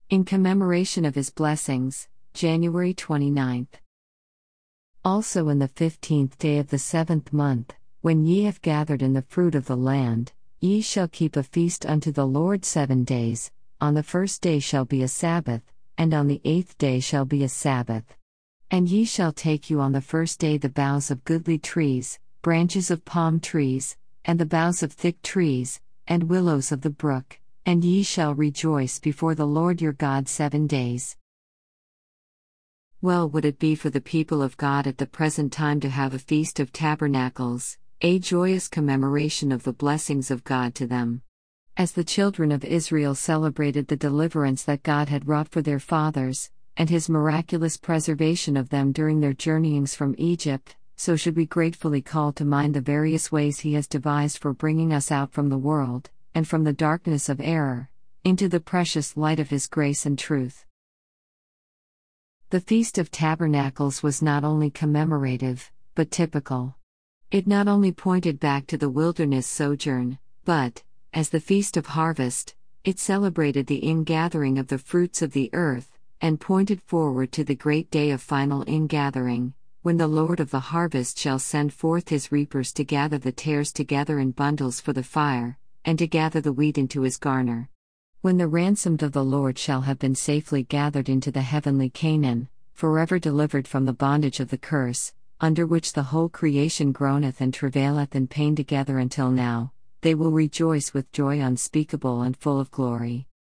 In commemoration of his blessings, January 29th. Also in the 15th day of the 7th month, when ye have gathered in the fruit of the land, ye shall keep a feast unto the Lord 7 days. On the first day shall be a Sabbath, and on the 8th day shall be a Sabbath. And ye shall take you on the first day the boughs of goodly trees, branches of palm trees, and the boughs of thick trees, and willows of the brook, and ye shall rejoice before the Lord your God 7 days. Well would it be for the people of God at the present time to have a Feast of Tabernacles, a joyous commemoration of the blessings of God to them. As the children of Israel celebrated the deliverance that God had wrought for their fathers, and his miraculous preservation of them during their journeyings from Egypt, so should we gratefully call to mind the various ways he has devised for bringing us out from the world, and from the darkness of error, into the precious light of his grace and truth. The Feast of Tabernacles was not only commemorative, but typical. It not only pointed back to the wilderness sojourn, but, as the Feast of Harvest, it celebrated the ingathering of the fruits of the earth, and pointed forward to the great day of final ingathering, when the Lord of the harvest shall send forth his reapers to gather the tares together in bundles for the fire, and to gather the wheat into his garner. When the ransomed of the Lord shall have been safely gathered into the heavenly Canaan, forever delivered from the bondage of the curse, under which the whole creation groaneth and travaileth in pain together until now, they will rejoice with joy unspeakable and full of glory.